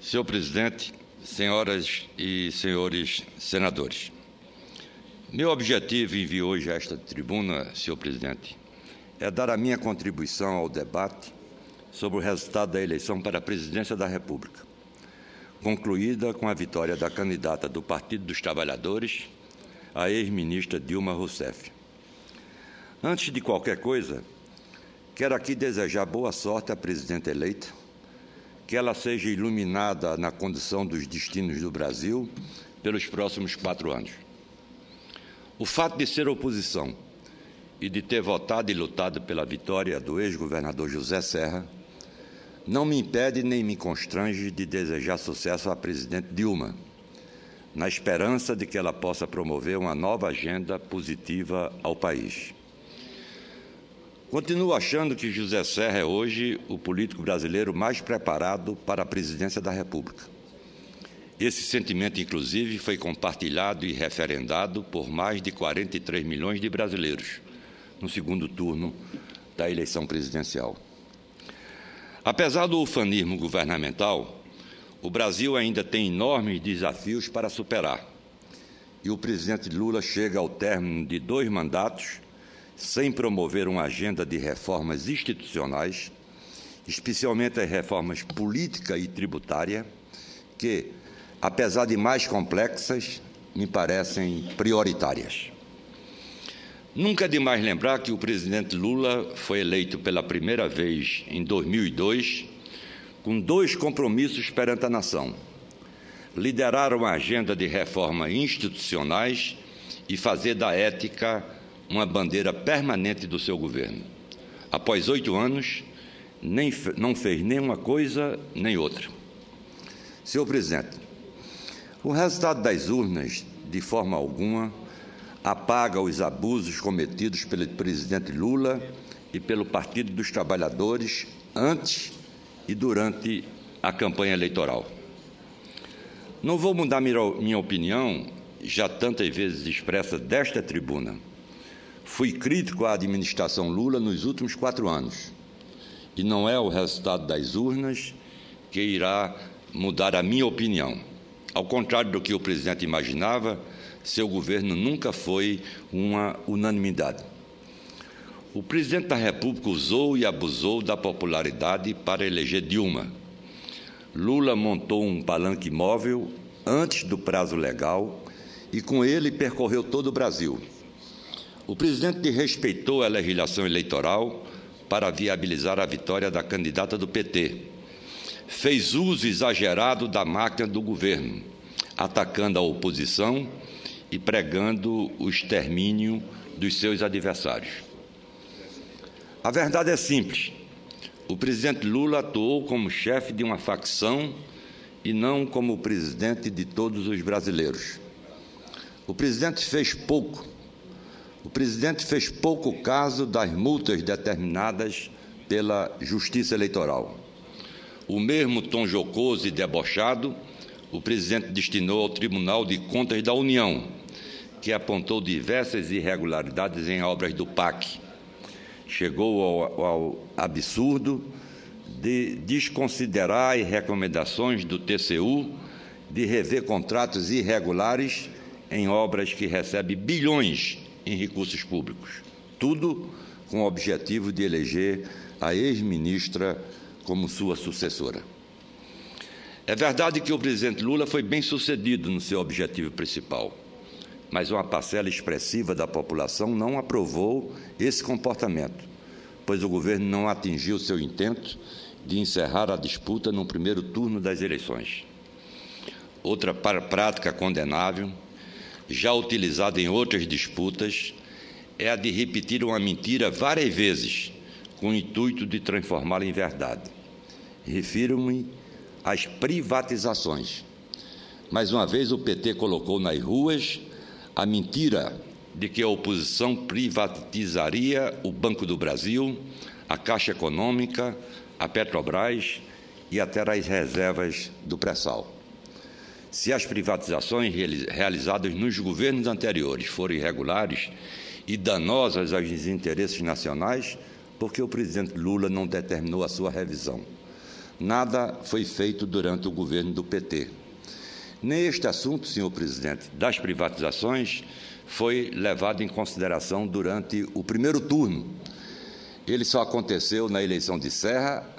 Senhor presidente, senhoras e senhores senadores, meu objetivo em vir hoje a esta tribuna, senhor presidente, é dar a minha contribuição ao debate sobre o resultado da eleição para a presidência da República, concluída com a vitória da candidata do Partido dos Trabalhadores, a ex-ministra Dilma Rousseff. Antes de qualquer coisa, quero aqui desejar boa sorte à presidenta eleita, que ela seja iluminada na condução dos destinos do Brasil pelos próximos 4 anos. O fato de ser oposição e de ter votado e lutado pela vitória do ex-governador José Serra não me impede nem me constrange de desejar sucesso à presidente Dilma, na esperança de que ela possa promover uma nova agenda positiva ao país. Continuo achando que José Serra é hoje o político brasileiro mais preparado para a presidência da República. Esse sentimento, inclusive, foi compartilhado e referendado por mais de 43 milhões de brasileiros no segundo turno da eleição presidencial. Apesar do ufanismo governamental, o Brasil ainda tem enormes desafios para superar. E o presidente Lula chega ao término de 2 mandatos sem promover uma agenda de reformas institucionais, especialmente as reformas política e tributária, que, apesar de mais complexas, me parecem prioritárias. Nunca é demais lembrar que o presidente Lula foi eleito pela primeira vez em 2002 com 2 compromissos perante a nação: liderar uma agenda de reforma institucionais e fazer da ética uma bandeira permanente do seu governo. Após 8 anos, não fez nem uma coisa nem outra. Senhor presidente, o resultado das urnas, de forma alguma, apaga os abusos cometidos pelo presidente Lula e pelo Partido dos Trabalhadores antes e durante a campanha eleitoral. Não vou mudar minha opinião, já tantas vezes expressa desta tribuna. Fui crítico à administração Lula nos últimos 4 anos, e não é o resultado das urnas que irá mudar a minha opinião. Ao contrário do que o presidente imaginava, seu governo nunca foi uma unanimidade. O presidente da República usou e abusou da popularidade para eleger Dilma. Lula montou um palanque móvel antes do prazo legal e com ele percorreu todo o Brasil. O presidente respeitou a legislação eleitoral para viabilizar a vitória da candidata do PT. Fez uso exagerado da máquina do governo, atacando a oposição e pregando o extermínio dos seus adversários. A verdade é simples. O presidente Lula atuou como chefe de uma facção e não como presidente de todos os brasileiros. O presidente fez pouco caso das multas determinadas pela Justiça Eleitoral. O mesmo tom jocoso e debochado o presidente destinou ao Tribunal de Contas da União, que apontou diversas irregularidades em obras do PAC. Chegou ao absurdo de desconsiderar as recomendações do TCU de rever contratos irregulares em obras que recebem bilhões em recursos públicos, tudo com o objetivo de eleger a ex-ministra como sua sucessora. É verdade que o presidente Lula foi bem-sucedido no seu objetivo principal, mas uma parcela expressiva da população não aprovou esse comportamento, pois o governo não atingiu seu intento de encerrar a disputa no primeiro turno das eleições. Outra prática condenável, já utilizada em outras disputas, é a de repetir uma mentira várias vezes, com o intuito de transformá-la em verdade. Refiro-me às privatizações. Mais uma vez, o PT colocou nas ruas a mentira de que a oposição privatizaria o Banco do Brasil, a Caixa Econômica, a Petrobras e até as reservas do pré-sal. Se as privatizações realizadas nos governos anteriores forem irregulares e danosas aos interesses nacionais, por que o presidente Lula não determinou a sua revisão? nada foi feito durante o governo do PT. Nem este assunto, senhor presidente, das privatizações foi levado em consideração durante o primeiro turno. Ele só aconteceu na eleição de Serra,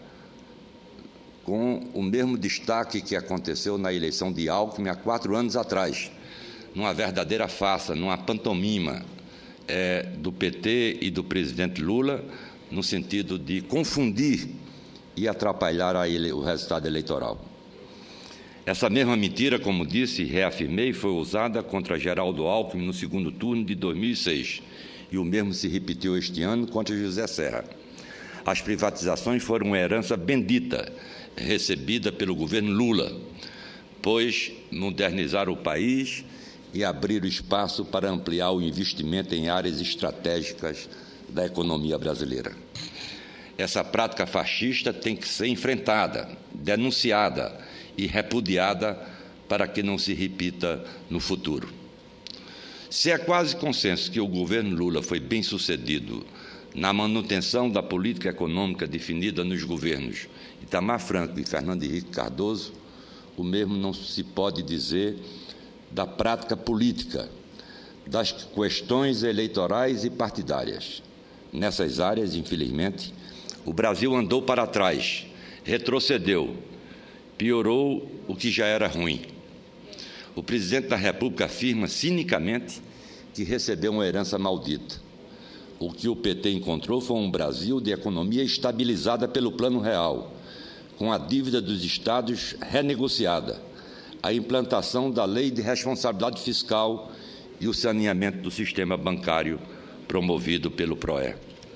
com o mesmo destaque que aconteceu na eleição de Alckmin há 4 anos atrás, numa verdadeira farsa, numa pantomima do PT e do presidente Lula, no sentido de confundir e atrapalhar o resultado eleitoral. Essa mesma mentira, como disse e reafirmei, foi usada contra Geraldo Alckmin no segundo turno de 2006, e o mesmo se repetiu este ano contra José Serra. As privatizações foram uma herança bendita, recebida pelo governo Lula, pois modernizaram o país e abriram espaço para ampliar o investimento em áreas estratégicas da economia brasileira. Essa prática fascista tem que ser enfrentada, denunciada e repudiada para que não se repita no futuro. Se é quase consenso que o governo Lula foi bem-sucedido na manutenção da política econômica definida nos governos Itamar Franco e Fernando Henrique Cardoso, o mesmo não se pode dizer da prática política, das questões eleitorais e partidárias. Nessas áreas, infelizmente, o Brasil andou para trás, retrocedeu, piorou o que já era ruim. O presidente da República afirma cinicamente que recebeu uma herança maldita. O que o PT encontrou foi um Brasil de economia estabilizada pelo Plano Real, com a dívida dos estados renegociada, a implantação da Lei de Responsabilidade Fiscal e o saneamento do sistema bancário promovido pelo PROE.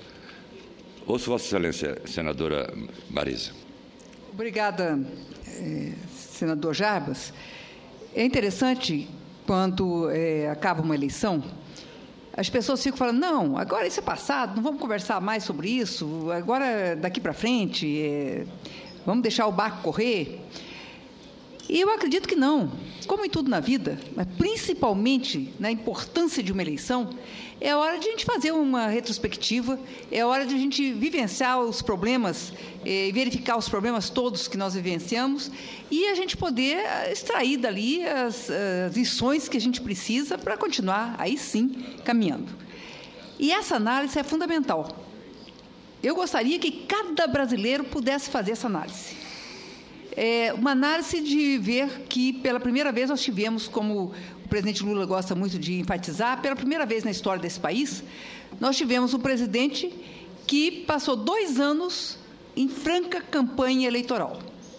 Ouço Vossa Excelência, senadora Marisa. Obrigada, senador Jarbas. É interessante, quando acaba uma eleição, as pessoas ficam falando, não, agora isso é passado, não vamos conversar mais sobre isso, agora daqui para frente, vamos deixar o barco correr. E eu acredito que não. Como em tudo na vida, mas principalmente na importância de uma eleição, é hora de a gente fazer uma retrospectiva, é hora de a gente vivenciar os problemas, verificar os problemas todos que nós vivenciamos e a gente poder extrair dali as lições que a gente precisa para continuar, aí sim, caminhando. E essa análise é fundamental. Eu gostaria que cada brasileiro pudesse fazer essa análise. Uma análise de ver que, pela primeira vez, nós tivemos, como o presidente Lula gosta muito de enfatizar, pela primeira vez na história desse país, nós tivemos um presidente que passou 2 anos em franca campanha eleitoral.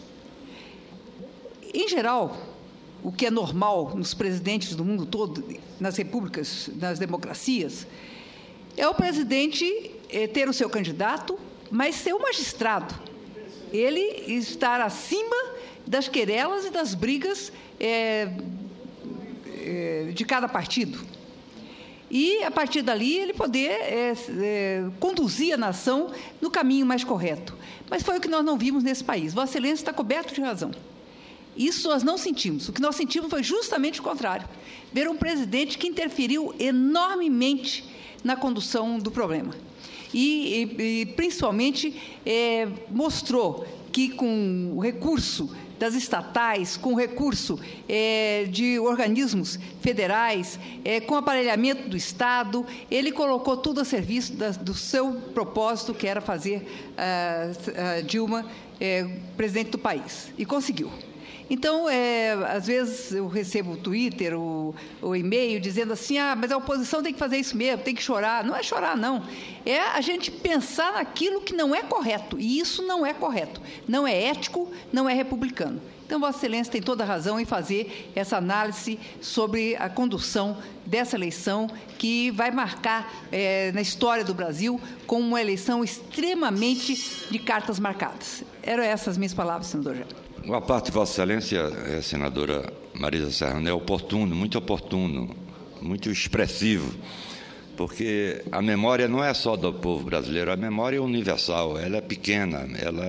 Em geral, o que é normal nos presidentes do mundo todo, nas repúblicas, nas democracias, é o presidente ter o seu candidato, mas ser um magistrado. Ele estar acima das querelas e das brigas de cada partido. E, a partir dali, ele poder conduzir a nação no caminho mais correto. Mas foi o que nós não vimos nesse país. Vossa Excelência está coberto de razão. Isso nós não sentimos. O que nós sentimos foi justamente o contrário. Ver um presidente que interferiu enormemente na condução do problema. E principalmente, mostrou que, com o recurso das estatais, com o recurso de organismos federais, com o aparelhamento do Estado, ele colocou tudo a serviço do seu propósito, que era fazer a Dilma presidente do país. E conseguiu. Então, às vezes eu recebo o Twitter, o e-mail, dizendo assim, mas a oposição tem que fazer isso mesmo, tem que chorar. Não é chorar, não. É a gente pensar naquilo que não é correto. E isso não é correto. Não é ético, não é republicano. Então, Vossa Excelência tem toda a razão em fazer essa análise sobre a condução dessa eleição, que vai marcar na história do Brasil como uma eleição extremamente de cartas marcadas. Eram essas minhas palavras, senador Jair. A parte de Vossa Excelência, senadora Marisa Serrano, é oportuno, muito expressivo, porque a memória não é só do povo brasileiro, a memória é universal, ela é pequena,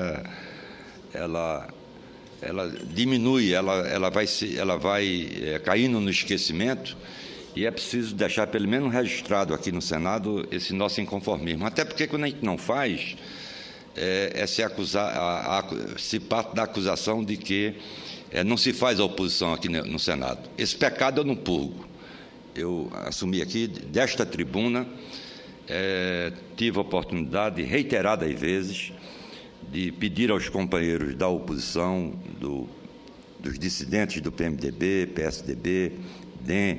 ela diminui, ela vai caindo no esquecimento, e é preciso deixar pelo menos registrado aqui no Senado esse nosso inconformismo. Até porque, quando a gente não faz, se parte da acusação de que não se faz oposição aqui no Senado. Esse pecado eu não purgo. Eu assumi aqui, desta tribuna, tive a oportunidade, reiteradas vezes, de pedir aos companheiros da oposição, dos dissidentes do PMDB, PSDB, DEM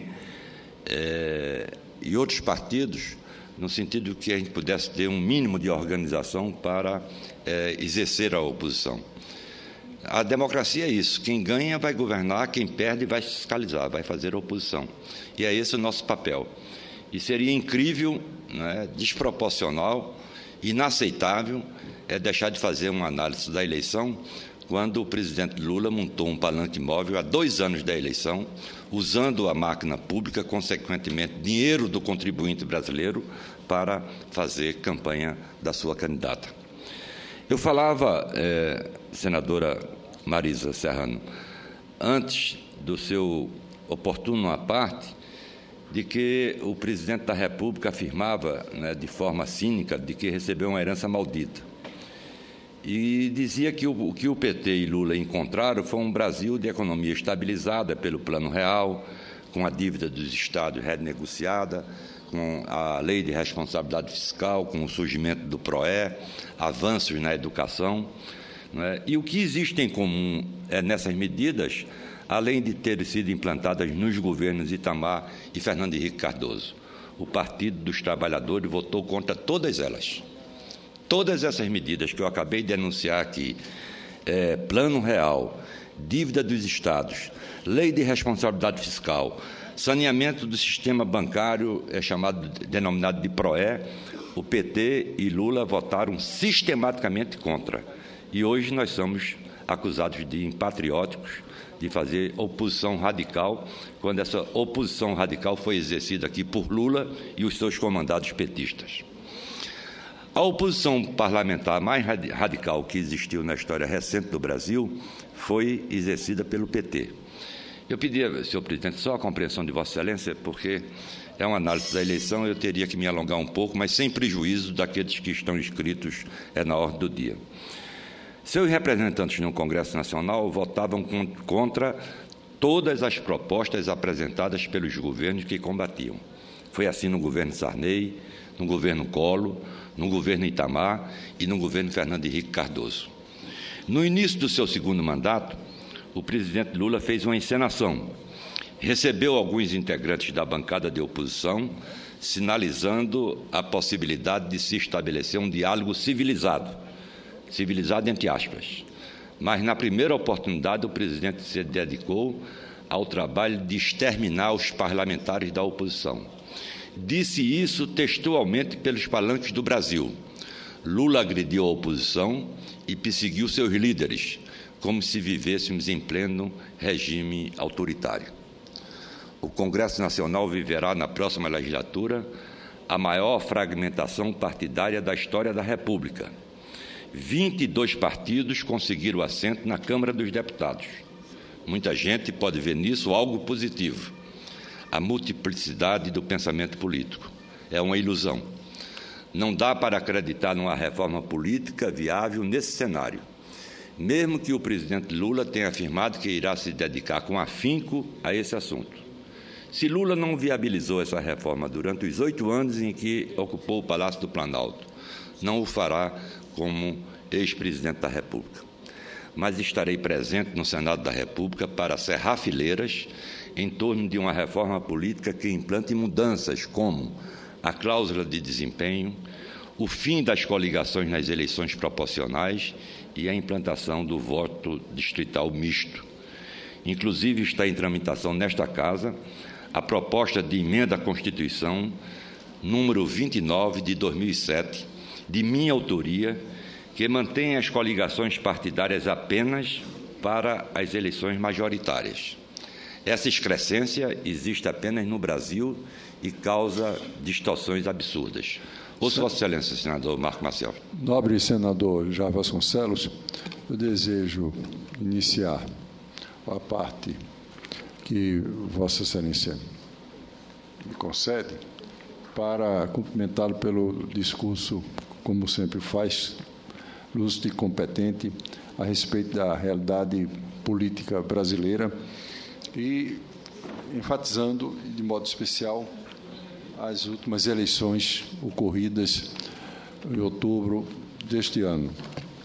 e outros partidos, no sentido que a gente pudesse ter um mínimo de organização para exercer a oposição. A democracia é isso, quem ganha vai governar, quem perde vai fiscalizar, vai fazer oposição. E é esse o nosso papel. E seria incrível, né, desproporcional, inaceitável, deixar de fazer uma análise da eleição quando o presidente Lula montou um palanque móvel há 2 anos da eleição, usando a máquina pública, consequentemente, dinheiro do contribuinte brasileiro, para fazer campanha da sua candidata. Eu falava, senadora Marisa Serrano, antes do seu oportuno à parte, de que o presidente da República afirmava, né, de forma cínica, de que recebeu uma herança maldita. E dizia que o que o PT e Lula encontraram foi um Brasil de economia estabilizada pelo Plano Real, com a dívida dos estados renegociada, com a lei de responsabilidade fiscal, com o surgimento do PROE, avanços na educação, né? E o que existe em comum nessas medidas, além de terem sido implantadas nos governos Itamar e Fernando Henrique Cardoso. O Partido dos Trabalhadores votou contra todas elas. Todas essas medidas que eu acabei de denunciar aqui, Plano Real, dívida dos estados, lei de responsabilidade fiscal, saneamento do sistema bancário, denominado de PROE, o PT e Lula votaram sistematicamente contra. E hoje nós somos acusados de impatrióticos, de fazer oposição radical, quando essa oposição radical foi exercida aqui por Lula e os seus comandados petistas. A oposição parlamentar mais radical que existiu na história recente do Brasil foi exercida pelo PT. Eu pedia, senhor presidente, só a compreensão de Vossa Excelência, porque é uma análise da eleição, eu teria que me alongar um pouco, mas sem prejuízo daqueles que estão inscritos na ordem do dia. Seus representantes no Congresso Nacional votavam contra todas as propostas apresentadas pelos governos que combatiam. Foi assim no governo Sarney, no governo Collor, no governo Itamar e no governo Fernando Henrique Cardoso. No início do seu segundo mandato, o presidente Lula fez uma encenação. Recebeu alguns integrantes da bancada de oposição, sinalizando a possibilidade de se estabelecer um diálogo civilizado entre aspas. Mas, na primeira oportunidade, o presidente se dedicou ao trabalho de exterminar os parlamentares da oposição. Disse isso textualmente pelos palanques do Brasil. Lula agrediu a oposição e perseguiu seus líderes, como se vivêssemos em pleno regime autoritário. O Congresso Nacional viverá, na próxima legislatura, a maior fragmentação partidária da história da República. 22 partidos conseguiram assento na Câmara dos Deputados. Muita gente pode ver nisso algo positivo. A multiplicidade do pensamento político é uma ilusão. Não dá para acreditar numa reforma política viável nesse cenário, mesmo que o presidente Lula tenha afirmado que irá se dedicar com afinco a esse assunto. Se Lula não viabilizou essa reforma durante os 8 anos em que ocupou o Palácio do Planalto, não o fará como ex-presidente da República. Mas estarei presente no Senado da República para cerrar fileiras em torno de uma reforma política que implante mudanças como a cláusula de desempenho, o fim das coligações nas eleições proporcionais e a implantação do voto distrital misto. Inclusive, está em tramitação nesta Casa a proposta de emenda à Constituição número 29 de 2007, de minha autoria, que mantém as coligações partidárias apenas para as eleições majoritárias. Essa excrescência existe apenas no Brasil e causa distorções absurdas. Ouço Vossa Excelência, senador Marco Maciel. Nobre senador Jair Vasconcelos, eu desejo iniciar a parte que Vossa Excelência me concede para cumprimentá-lo pelo discurso, como sempre faz, lúcido e competente a respeito da realidade política brasileira e enfatizando, de modo especial, as últimas eleições ocorridas em outubro deste ano.